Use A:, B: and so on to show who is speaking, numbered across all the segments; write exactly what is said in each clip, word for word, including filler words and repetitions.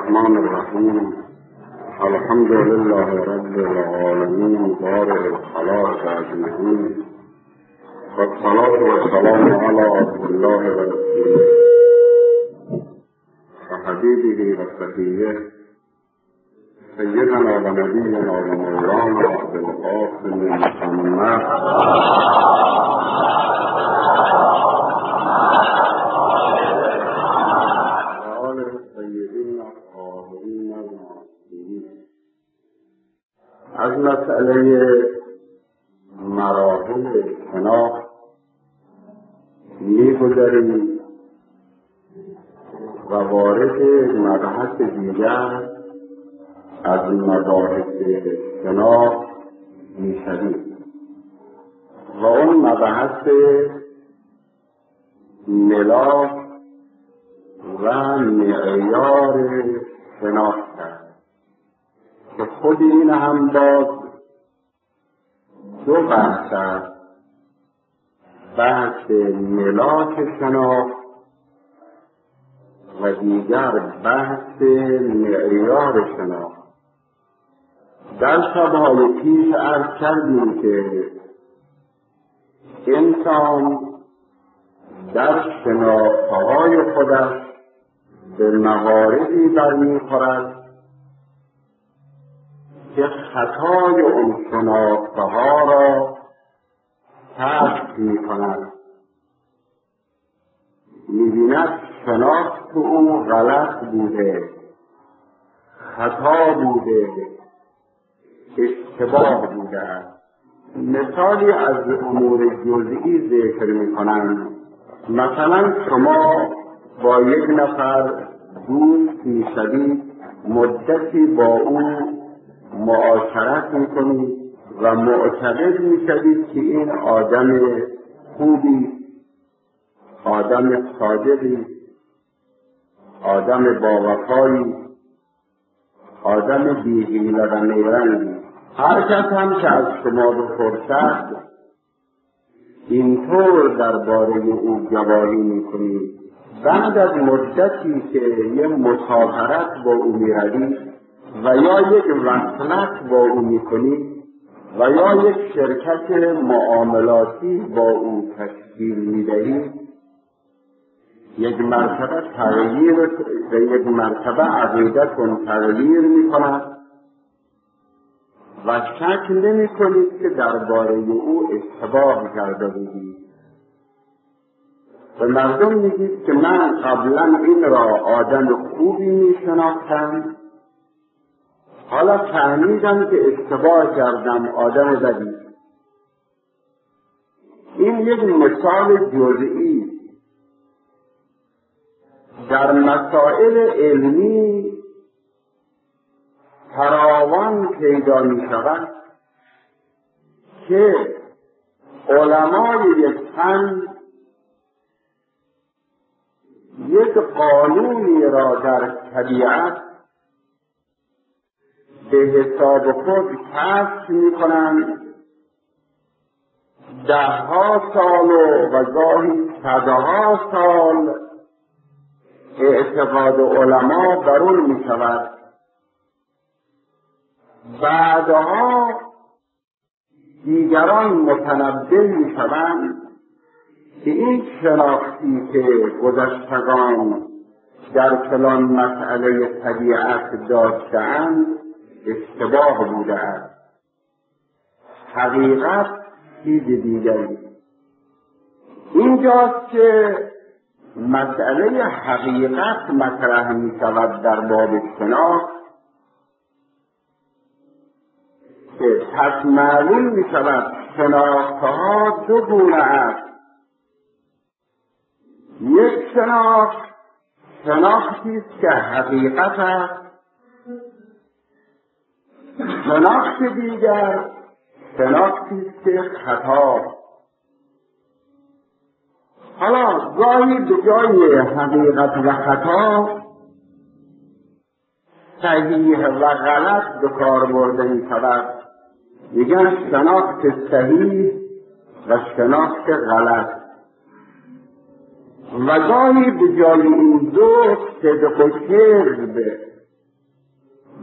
A: الرحمن الرحیم. الحمد لله رب العالمین بارئ الخلائق اجمعین، والصلاة والسلام علی عبد الله و رسوله و حبیبه و صفیه سیدنا و نبینا و مولانا ابوالقاسم محمد از مسئله مراحل شناخت می‌گذریم و وارد مبحث دیگر از مباحث شناخت می‌شویم و اون مبحث ملاک و معیار شناخت است که خود این هم باز دو بحث است: بحث ملاک شناخت و دیگر بحث معیار شناخت. در شبهای پیش عرض کردیم که انسان در شناخته‌های خودش به مواردی برمیخورد که خطای اون شناخته‌ها را کشف می‌کند. می‌بیند شناخت او غلط بوده، خطا بوده، اشتباه بوده است. مثالی از امور جزئی ذکر می‌کنند. مثلا شما با یک نفر دوست می‌شوید، مدتی با او معاشرت میکنید و معتقد میشوید که این آدم خوبی، آدم صادقی، آدم باوفایی، آدم بی‌حیله و نیرنگی. هر کس هم که از شما بپرسد اینطور درباره او گواهی میکنید. بعد از مدتی که یه مسافرت با او میروید و یا یک وصلت با او میکنید و یا یک شرکت معاملاتی با او تشکیل میدهید، یک مرتبه تغییر و یک مرتبه عقیدتون تغییر میکند و شک نمیکنید که درباره او اشتباه کرده بودید. به مردم میگید که من قبلا این را آدم خوبی میشناختم، حالا فهمیدم که اشتباه کردم، آدم بدی. این یک مثال جزئی در مسائل علمی فراوان پیدا می شود که علمای یک فن یک قانونی را در طبیعت به حساب خود کشف میکنند. دهها سال و گاهی صدها سال اعتقاد علما بر اون میشود. بعدها دیگران متنبه میشوند که این شناختی که گذشتگان در فلان مسئله طبیعت داشته‌اند اشتباه بوده است. حقیقت چیز دیگری. اینجاست که مسئله حقیقت مطرح می شود در باب شناخت که پس معلوم می شود شناخته‌ها دو گونه است. یک شناخت شناختی است که حقیقت است، شناخت دیگر شناختی است که خطا. حالا گاهی به جای حقیقت و خطا صحیح و غلط به کار برده می شود. میگن شناخت صحیح و شناخت غلط. و گاهی به جای این دو صدق و کذب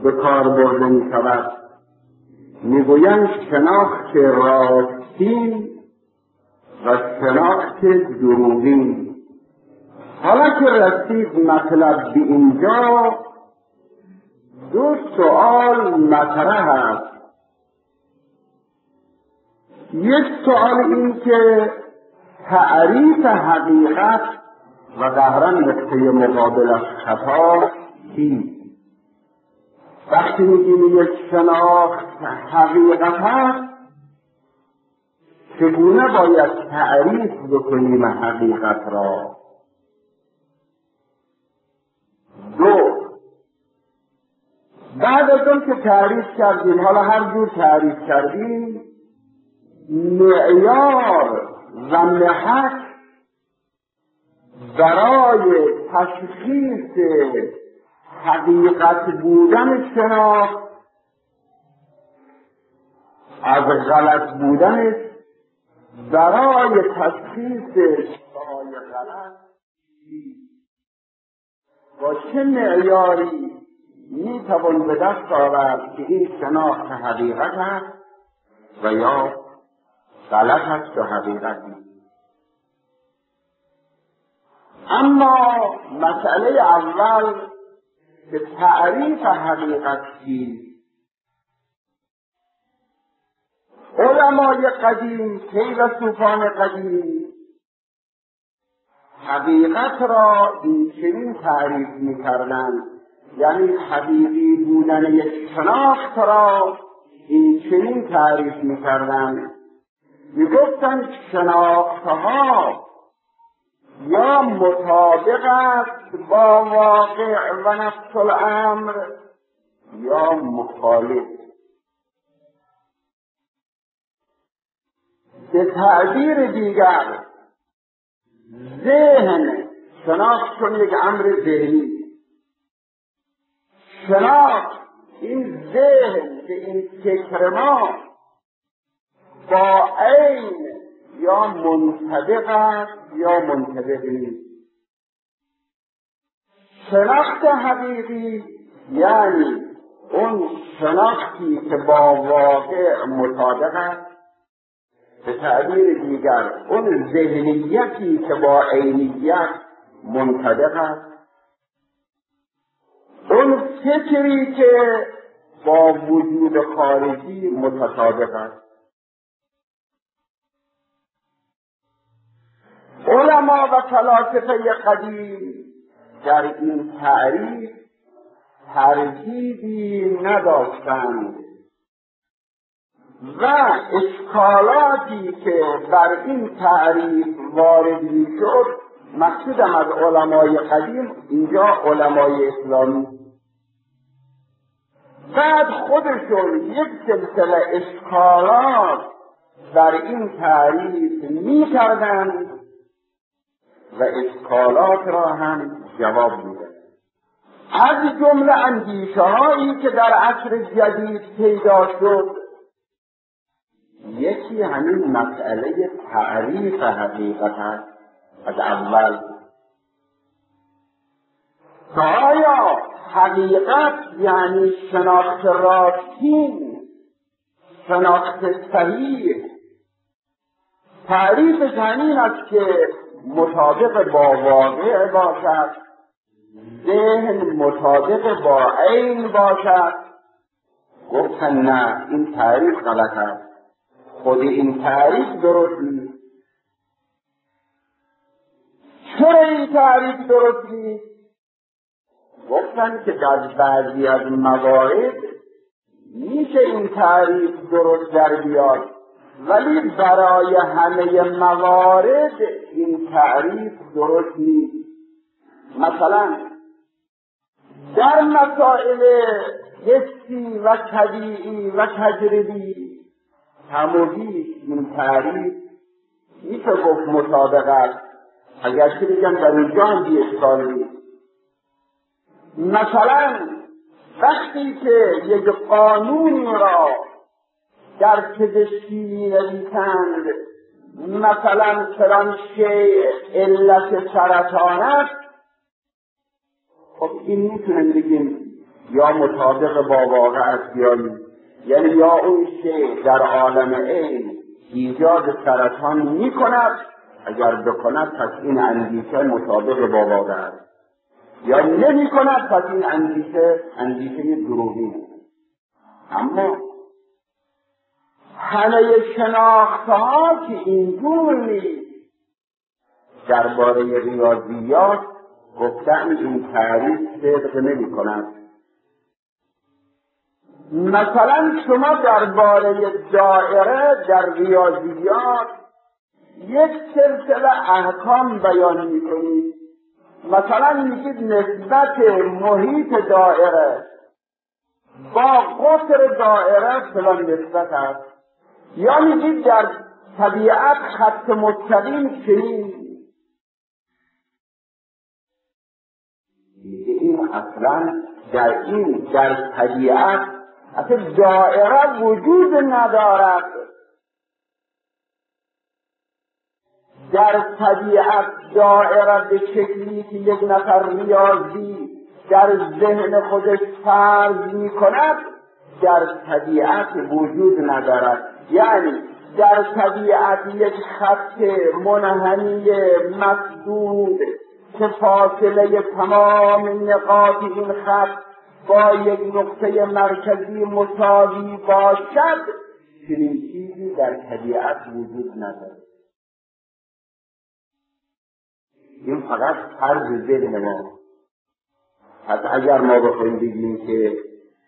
A: به کار برده می شود. میگویند شناخت راستین و شناخت دروغین. حالا که رسید مطلب به اینجا، دو سؤال مطرح است. یک سؤال این که تعریف حقیقت و ظاهراً نقطه مقابلش خطا چیست؟ وقتی میگیم یک شناخت حقیقت هست، چگونه باید تعریف بکنیم حقیقت را؟ دو، بعد از اون که تعریف کردیم، حالا هر جور تعریف کردیم، معیار و محک برای تشخیص حقیقت بودن شناخت از غلط بودنش، برای تشخیص اشتهای غلط با چه معیاری می توان به دست آورد که این شناخت حقیقت است و یا غلط است و حقیقت نیست. اما مسئله اول که تعریف حقیقت چیست، علمای قدیم، فیلسوفان قدیم حقیقت را این چنین تعریف می‌کردند، یعنی حقیقی بودن یک شناخت را این چنین تعریف می‌کردند. می‌گفتند شناختها یا مطابق است با واقع و نفس الامر یا مخالف. به تعبیر دیگر، ذهن شناخت چون یک امر ذهنی، شناخت این ذهن که این فکر ما با عین یا منطبق است یا منطبق نیست. شناخت حقیقی یعنی اون شناختی که با واقع مطابق است، به تعبیر دیگر اون ذهنیتی که با عینیت منطبق است، اون فکری که با وجود خارجی متطابق است. علما و فلاسفه قدیم در این تعریف تردیدی نداشتند و اشکالاتی که بر این تعریف وارد می‌شد، مقصودم از علمای قدیم اینجا علمای اسلامی، بعد خودشون یک سلسله اشکالات بر این تعریف می‌کردند و اشکالات را هم جواب می‌دادند. از جمله اندیشه‌هایی که در عصر جدید پیدا شد، یکی همین مسئله تعریف حقیقت است. از اول که آیا حقیقت یعنی شناخت راستین، شناخت صحیح، تعریفش همین است که مطابق با واقع باشد، ذهن مطابق با عین باشد؟ گفتن نه، این تعریف غلط است، خود این تعریف درست نیست. چرا این تعریف درست نیست؟ گفتن که در بعضی از موارد میشه این تعریف درست در بیاد، ولی برای همه موارد این تعریف درست نیست. مثلا در مسائل حسی و طبیعی و تجربی هموهی این تعریف میشه گفت مطابق است، اگرچه بگم در اونجا هم بی اشکال نیست. مثلا وقتی که یک قانونی را در پزشکی می‌نویسند، مثلا فلان شیء علت سرطان است، خب این میتونیم بگیم یا مطابق با واقع است یا نیست. یعنی یا اون شیء در عالم عین ایجاد سرطان می کند، اگر بکند پس این اندیشه مطابق با واقع است، یا نمی کند پس این اندیشه اندیشه دروغی است. اما همه شناخته‌ها که اینجور نیست. درباره ریاضیات گفتن این تعریف صدق نمی کند. مثلا شما درباره دائره در ریاضیات یک سلسله احکام بیان می کنید. مثلا میگید نسبت محیط دائره با قطر دائره فلان نسبت است، یا میگید در طبیعت خط مستقیم چنین. این اصلا در این در طبیعت اصلا دائره وجود ندارد. در طبیعت دائره به شکلی که یک نفر ریاضی در ذهن خودش فرض می کند در طبیعت وجود ندارد. یعنی در طبیعت یک خط منحنی مسدود که فاصله تمام نقاط این خط با یک نقطه مرکزی مساوی باشد، چنین چیزی در طبیعت وجود ندارد. این فقط فرض ذهن ما. پس اگر ما بخوایم بگیم که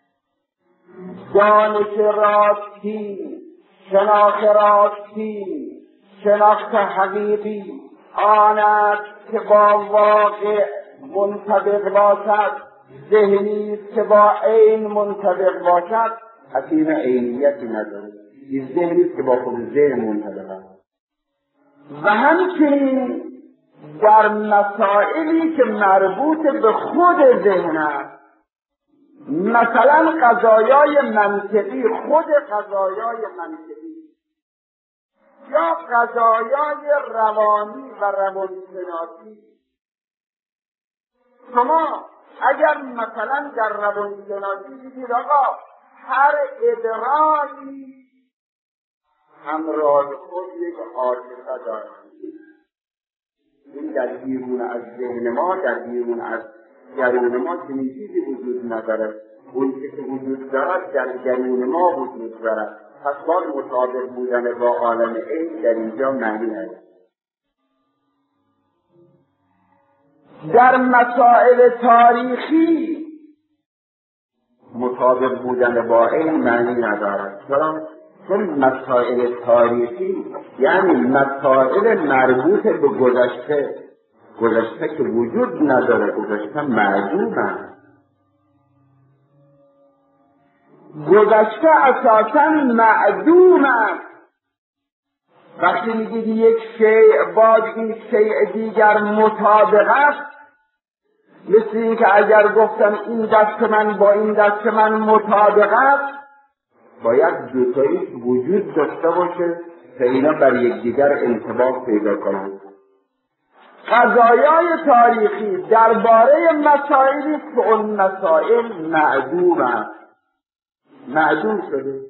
A: دانش راستی، شناخت راستی، شناخت حقیقی آن است که با واقع منطبق باشد، ذهنی است که با عین منطبق باشد، پس این عینیتی نداره. این ذهنی است که با خود ذهن منطبق است. و همچنین در مسائلی که مربوط به خود ذهن است، مثلا قضایای منطقی، خود قضایای منطقی یا قضایای روانی و روانشناسی. شما اگر مثلا در روانشناسی بگید آقا هر ادراکی همراه خود یک عاطفه دارد، این در بیرون از ذهن ما، در بیرون از درون ما چنین چیزی وجود ندارد. اون که وجود دارد در درون ما وجود دارد. پس باید مطابق بودن با عالم عین در اینجا معنی هست. در مسائل تاریخی مطابق بودن با عین معنی ندارد. چرا؟ چون مسائل تاریخی یعنی مسائل مربوط به گذشته، گذشته که وجود نداره، گذشته معدوم است. گذشته اساساً معدوم است. وقتی میگید یک شیء با این شیء دیگر مطابق است، مثل این که اگر گفتم این دست من با این دست من مطابق است، باید دوتاییش وجود داشته باشه تا اینا بر یکدیگر انطباق پیدا کنند. قضایای تاریخی درباره مسائلی که اون مسائل معدوم است، معدوم شده.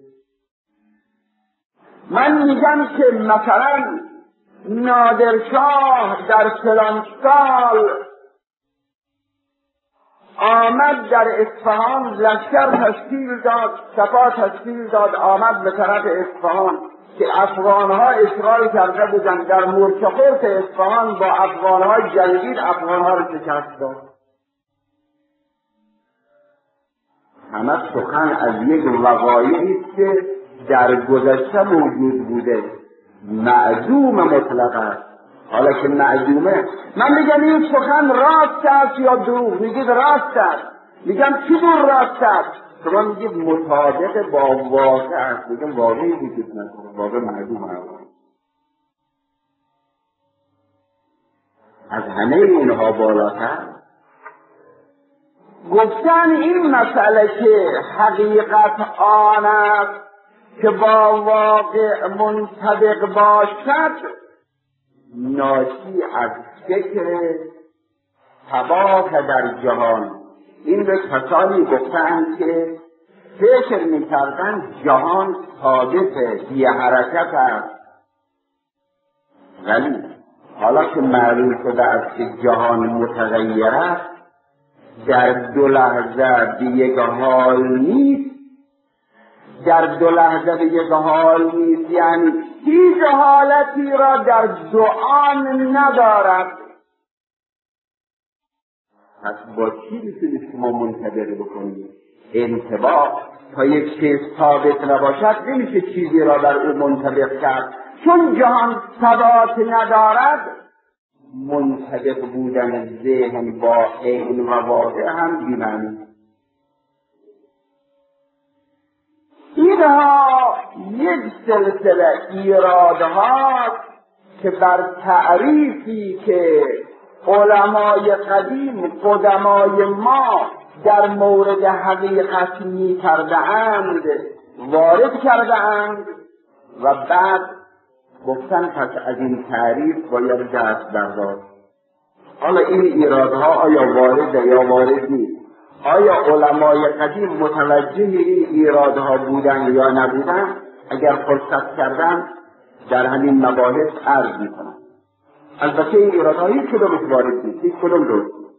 A: من میگم که مثلا نادرشاه در فلان سال آمد در اصفهان، لشکر تشکیل داد، سپاه تشکیل داد، آمد به طرف اصفهان که افغانها اشغال کرده بودند. در مورچه خورد اصفهان با افغانها جنگید، افغانها رو شکست داد. همه سخن از یک وقایعی که در گذشته موجود بوده، معدوم مطلق است. حالا که معدومه، من میگم این سخن راست است یا دروغ؟ میگید راست است. میگم چی دور راست است؟ شما میگید مطابق با واقع است. میگم واقعی وجود نداره، واقع معدوم است. از همه اینها بالاتر گفتن این مسئله که حقیقت آن است که با واقع منطبق باشد، ناشی از فکر تباه در جهان این به کسانی گفتند که فکر میکردن جهان ثابت بی حرکت است، ولی حالا که معلوم شده است که جهان متغیر است، در دو لحظه به یک حال نیست، در دو لحظه به یک حال نیست، یعنی هیچ حالتی را در دو آن ندارد. پس با چی میتونید شما منطبق بکنید؟ انطباق. تا یک چیز ثابت نباشد نمیشه چیزی را بر او منطبق کرد. چون جهان ثبات ندارد، منطبق بودن ذهن با عین و واقع هم بی‌معنی. اینها یک سلسله ایرادهاست که بر تعریفی که علمای قدیم، قدمای ما در مورد حقیقت می کرده اند وارد کرده اند و بعد گفتن پس از این تعریف باید دست برداشت. حالا این ایرادها آیا وارده یا وارد نیست؟ آیا علمای قدیم متوجه این ایرادها بودن یا نبودن؟ اگر فرصت کردن در همین مباحث عرض میکنن. البته این ایرادها هیچ کدومش وارد نیست، هیچ کدوم درست نیست.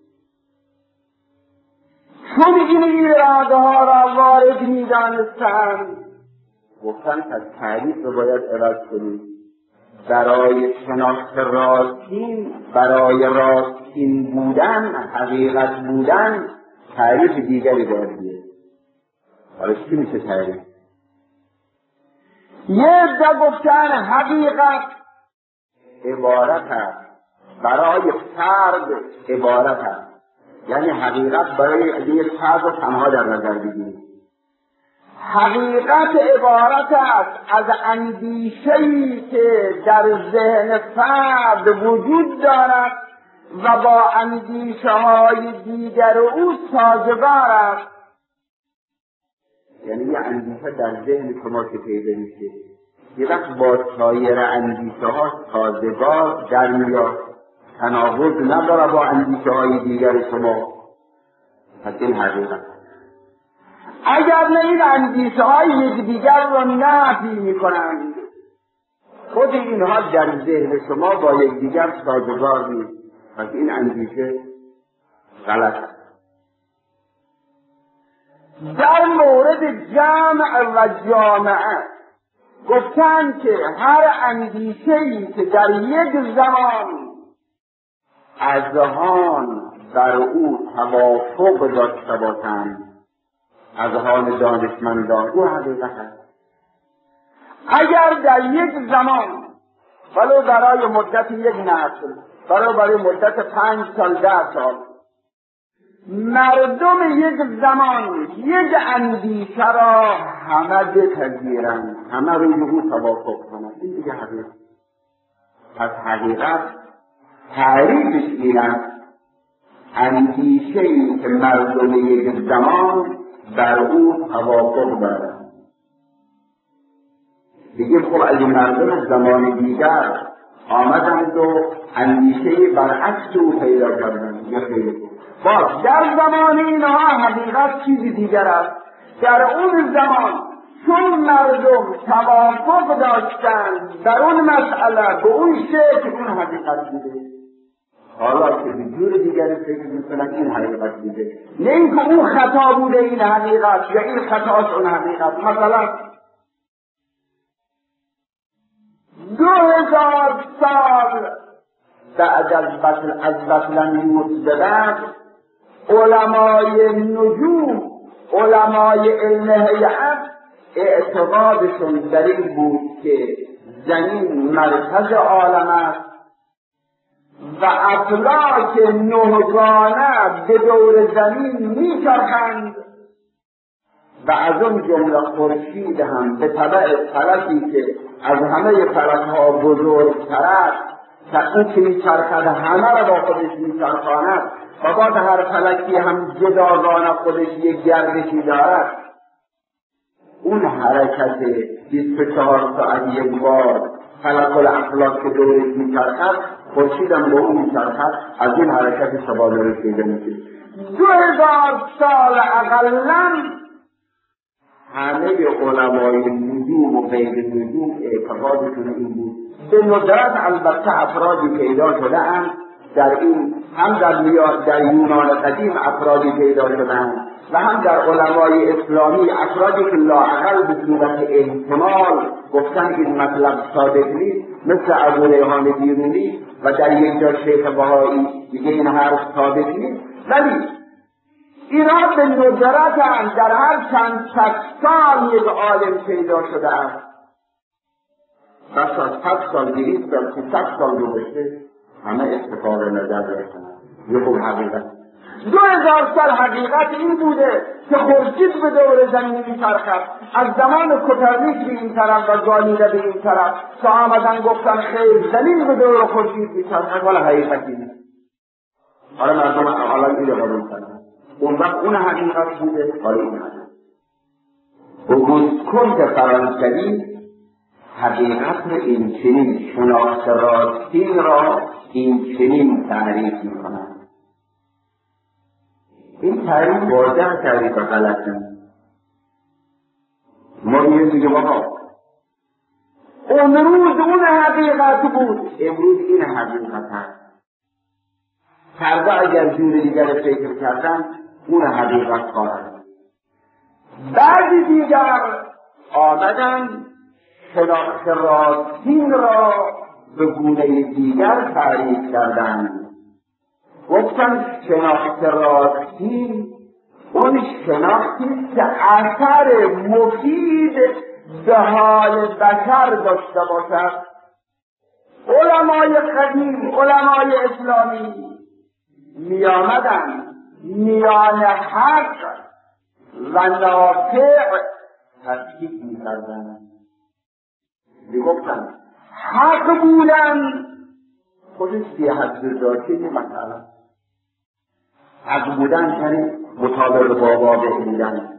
A: چون این ایرادها را وارد میدانستند گفتن پس تعریف رو باید عوض کنیم. برای شناخت راستین، برای راستین بودن، حقیقت بودن، تعریف دیگری باید بیه. حالا چی میشه تعریف؟ یه عده گفتن حقیقت عبارت است، برای فرد عبارت است، یعنی حقیقت برای یک فرد رو تنها در نظر بگیریم. حقیقت عبارت است از اندیشه‌ای که در ذهن فرد وجود دارد و با اندیشه های دیگر او سازگار است. یعنی یه اندیشه در ذهن شما که پیدا میشه، یه وقت با سایر اندیشه ها سازگار در میاد، تناقض نداره با اندیشه های دیگر شما. پس این حقیقت. اگر نه این اندیشه های یکدیگر را نفی میکنند، خود اینها در ذهن شما با یکدیگر سازگار نیست، پس این اندیشه غلط است. در مورد جمع و جامعه گفتند که هر اندیشه‌ای که در یک زمان اذهان در او توافق داشته باشند، اذهان دانشمندان، او حقیقت است. اگر در یک زمان ولو برای مدت یک نسل، ولو برای مدت پنج سال، ده سال، مردم یک زمان یک اندیشه را همه بپذیرند، همه روی او توافق کنند، این دیگه حقیقت. پس حقیقت تعریفش این است اندیشه‌ای که مردم یک زمان بر او توافق دارند. بگیم خب اگه مردم زمان دیگر آمدند و اندیشه برعکس او پیدا کردند، یا پیدا باز در زمان اینها حقیقت چیزی دیگر است. در اون زمان چون مردم توافق داشتند در اون مسئله به اون شکل، اون حقیقت بوده. حالا که به جور دیگری فکر میکنن این حقیقت بوده، نه اینکه اون خطا بوده این حقیقت یا این خطاست اون حقیقت. مثلا دو هزار سال بعد از بطل از بطلمیوس به بعد علمای نجوم، علمای علم هیئت اعتقادشون در این بود که زمین مرکز عالم است و افلاک نهگانه به دور زمین میچرخند و از اون جمله خورشید هم به تبع فلکی که از همه فلکها بزرگتر است، که اون که میچرخد همه را با خودش میچرخاند و بعد هر فلکی هم جداگانه خودش یک گردشی دارد. اون حرکت بیست و چهار ساعت یک بار فلک الافلاک که دورش میچرخد، خورشید هم با اون میچرخد، از این حرکت شبانه رسیده میشه. دو هزار سال اقلا همه علمای نجوم و غیر نجوم اعتقادشون این بود. به ندرت البته افرادی پیدا شده اند در این، هم در, در یونان قدیم افرادی پیدا شده اند و هم در علمای اسلامی افرادی که لااقل به صورت احتمال گفتن این مطلب صادق نیست، مثل ابو ریحان بیرونی و در یک جا شیخ بهایی میگه این حرف صادق نیست. ولی اینا به ندرت هم در هر چند صد سال یک عالم پیدا شده است. بس از صد سال دیریست در که صد سال گذشته همه اتفاق نظر داشتن. یه خوب حقیقت دو هزار سال حقیقت این بوده که خورشید به دور زمین میچرخد. از زمان کوپرنیک به این طرف و گالیله به این طرف تا آمدن گفتن خیر زمین به دور خورشید میچرخد، ولی حقیقت اینه. حالا مردم حالا اینه قبول کردن. اون وقت اون حقیقت بوده، حالا این حقیقت. اوگوست کنت فرانسوی حقیقت را این چنین شناخت راستین را این چنین تعریف میکنند. این تعریف واضح تعریف غلط نیست. ما میگیم دیگه بابا امروز اون حقیقت بود، امروز این حقیقت هست. فردا اگر جور دیگر فکر کردن اون حقیقت خواهد. بعد دیگر آمدن شناخت راستین را به گونه دیگر تعریف کردند. گفتن شناخت راستین اون شناختی که اثر مفید به حال بشر داشته باشد. علمای قدیم، علمای اسلامی می آمدن میان حق و نافع تفکیک می کردن. می گفتن حق بودن خودش بی حد ذاتی نمی‌کنه. حق بودن یعنی مطابق با واقع بودن.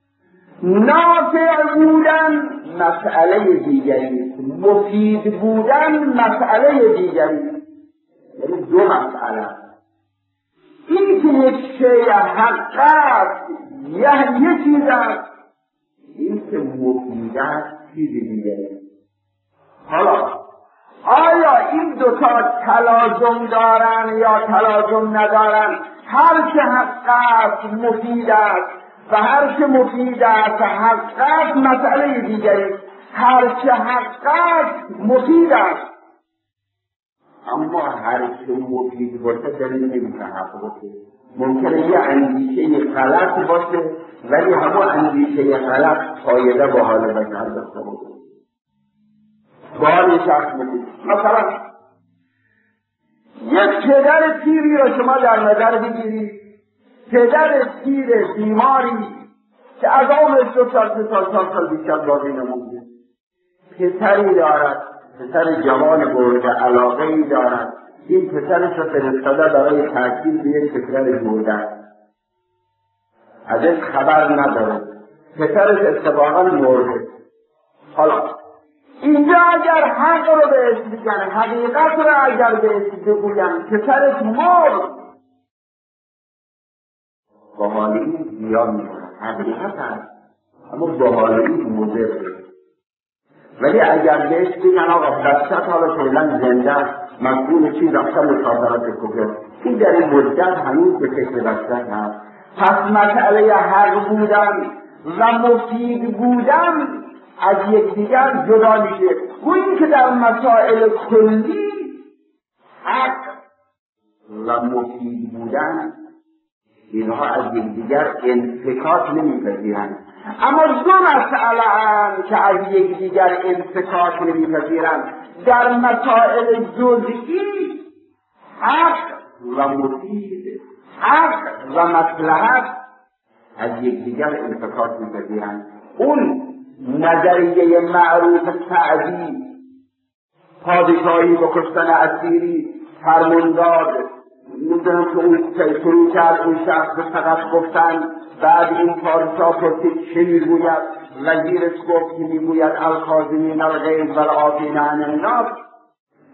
A: نافع بودن مسئله دیگری، مفید بودن مسئله دیگری، یعنی دو مسئله. این که یک شیء حق است یعنی یک چیز است، این که مفید است چیز دیگری. حالا آیا این دوتا تلازم دارن یا تلازم ندارن؟ هر که حق است مفید است و هر که مفید است حق است مسئله دیگری. هر که حق است مفید است، اما هر که مفید باشه دلیل نمیشه حق باشه. ممکنه یه اندیشه غلط باشه ولی همون اندیشه غلط فایده به حال بشر داشته باشه. باری شخص مفید، مثلا یک پدر پیری را شما در نظر بگیرید، پدر پیر بیماری که از عمرش دو سال سه سال سال سال بیشتر باقی نمونده، پسری دارد، پسر جوان مورد علاقه‌ای دارد. این پسرش را فرستاده برای تحصیل به یک کشور جوردن، ازش خبر نداره، پسرش اتفاقا مرده. حالا اینجا اگر حق رو بهش بگن، حقیقت رو اگر بهش بگوین پسرش مرد، با حال این زیاد میکنه، حقیقت هست اما با حال این مضره. ولی اگر بهش بگن آقا بچت حالا فعلا زنده مسئول چی رفته مسافرت کفر، این در این مدت هنوز به کشف بچت هست. پس مسئله حق بودن و مفید بودن از یکدیگر جدا میشه. گویی که در مسائل کلی حق و مفید بودن اینها از یکدیگر انفکاک نمیپذیرند. اما دو مسئله هم که از یکدیگر انفکاک نمیپذیرند، در مسائل جزئی حق و مفید، حق و مصلحت از یکدیگر انفکاک میپذیرند. اون نظریه معروف تعدیل، پادشاهی و کشتن اسیری، فرمانداد میدونم که اون شروع کرد اون شخص به فقط گفتن، بعد این پادشاه پرسید چه میگوید، وزیرش گفت که میگوید الکاظمین الغیظ والعافین عن الناس.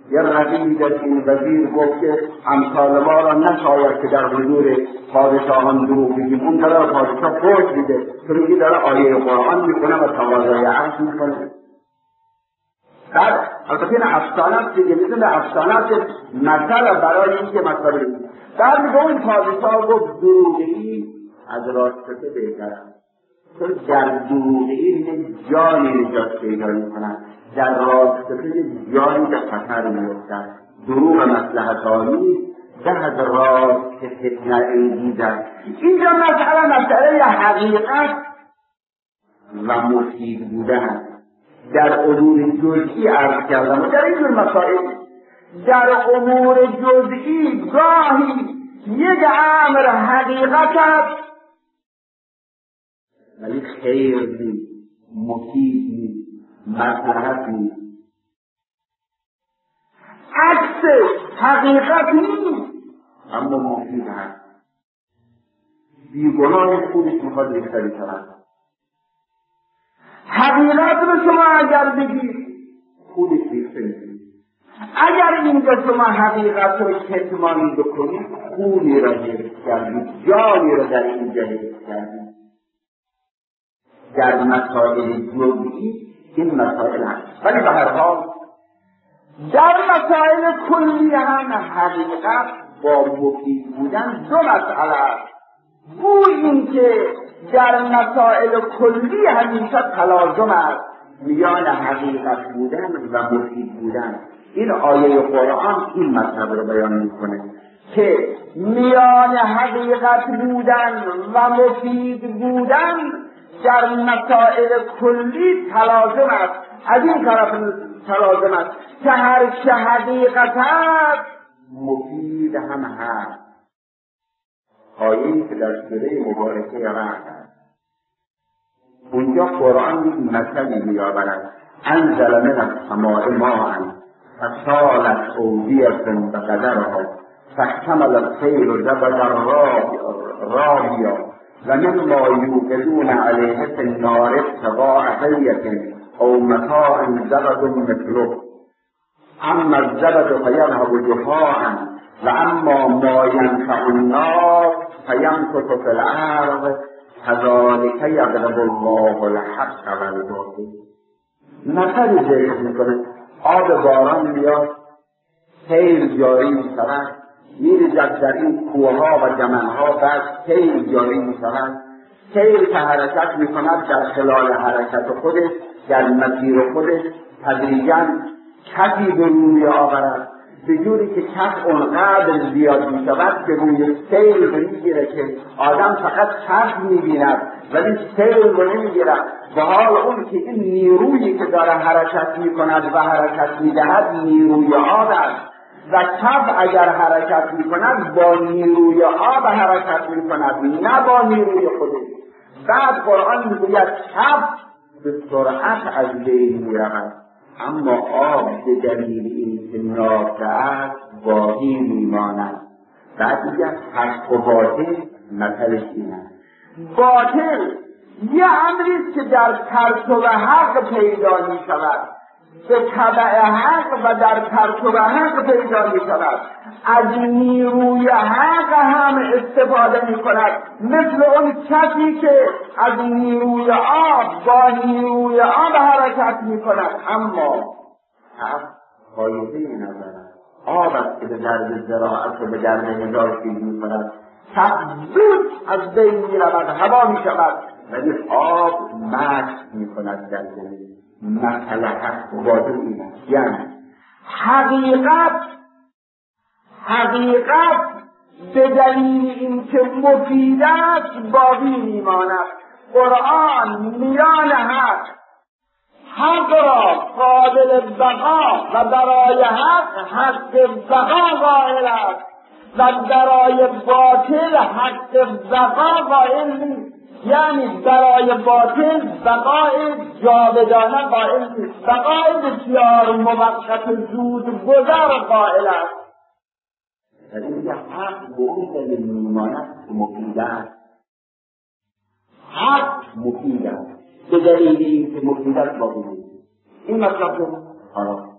A: یه رقیب از این وزیر گفت که امثال ما را نشاید که در حضور پادشاهان دروغ بگیم. اون داره پادشاه فوش میده، تو میگی داره آیه قرآن میکنه و تقاضای عهد میکنه. بعد البته این افسانه است دیگه، میدونه افسانه است مثل برای اینکه مثلا بگیم. بعد میگه اون پادشاه گفت دروغی از راسته بهتره، چون در دروغی جانی نجات پیدا میکنن، در راسته جانی به خطر میفتن. دروغ مصلحت‌آمیز ده از راست که فتنه انگیز است. اینجا مسئله مسئله حقیقت و مفید بودن در امور جزئی عرض کردم و در اینجور مسائل در امور جزئی گاهی یک امر حقیقت است ولی خیر نیست، مفید نیست، مصلحت نیست. عکس حقیقت نیست اما مفید هست. بیگناه خودش میخواد بهتری شود. حقیقت رو شما اگر بگید خودش بهتری، اگر اینجا شما حقیقت رو کتمان بکنید خونی را حفظ کردید، جانی را در اینجا حفظ کردید. در مسائل جزئی این مسائل هست، ولی به هر حال در مسائل کلی هم حقیقت با مفید بودن دو مسئله است. گوی این که در مسائل کلی همیشه تلازم است میان حقیقت بودن و مفید بودن. این آیه قرآن این مطلب رو بیان میکنه که میان حقیقت بودن و مفید بودن در مسائل کلی تلازم است. از این طرف تلازم است که هر چه حقیقت هست مفید هم هست. آیه‌ای که در سوره مبارکه رعد است، اونجا قرآن یک مثلی میآورد: انزل من السماء ماء فسالت اودیة بقدرها فاحتمل السیل زبدا رابیا و مما یوقدون علیه فی النار ابتغاء حلیة او متاع زبد مثله اما الزبد فیذهب جفاء و اما ما ینفع الناس فیمکث فی الارض کذلک یضرب الله الحق والباطل. مثلی ذکر میکنه: آب باران میاد، سیل جاری میشود، میریزد در این کوهها و دمنها، بعد سیل جاری میشود. سیل که حرکت میکند در خلال حرکت خودش، در مسیر خودش تدریجاً کفی به روی آورد، به جوری که کف اونقدر زیاد می شود که روی سیل رو میگیره که آدم فقط کف میبیند ولی سیل رو نمیگیرد. و حال اون که این نیرویی که داره حرکت میکند و حرکت میدهد نیروی آب است و کف اگر حرکت میکند با نیروی آب حرکت میکند نه با نیروی خودش. بعد قرآن میگوید کف به سرعت از بین میرود، اما آب به دلیل این که نافع است باقی میماند. بعد میگه حق و باطل مثلش این است. باطل یه امریست که در پرتو حق پیدا می شود، به تبع حق و در پرتو حق پیدا می شود، از نیروی حق هم استفاده می کند، مثل اون کسی که از نیروی آب با نیروی آب حرکت می کند. اما حق فایده ندارد. آب است که به درد زراعت و به درد هزار چیز می کند. حق زود از بین می رود، هوا می شود، ولی آب مشت می کند در زمین. مسئله حق و باطل این است. یعنی حقیقت حقیقت به دلیل این که مفید است باقی میماند. قرآن میان حق حق را قابل بقا و برای حق حق بقا قائل است و برای باطل حق بقا قائل نیست. یعنی برای باطل بقای جاودانه قائل نیست، بقای بسیار موقت زود گذر قائل است. در اینجا حق به اون دلیل میماند که مفید است. حق مفید است به دلیل این که مفید است باقی نیست. این مطلب رو حالا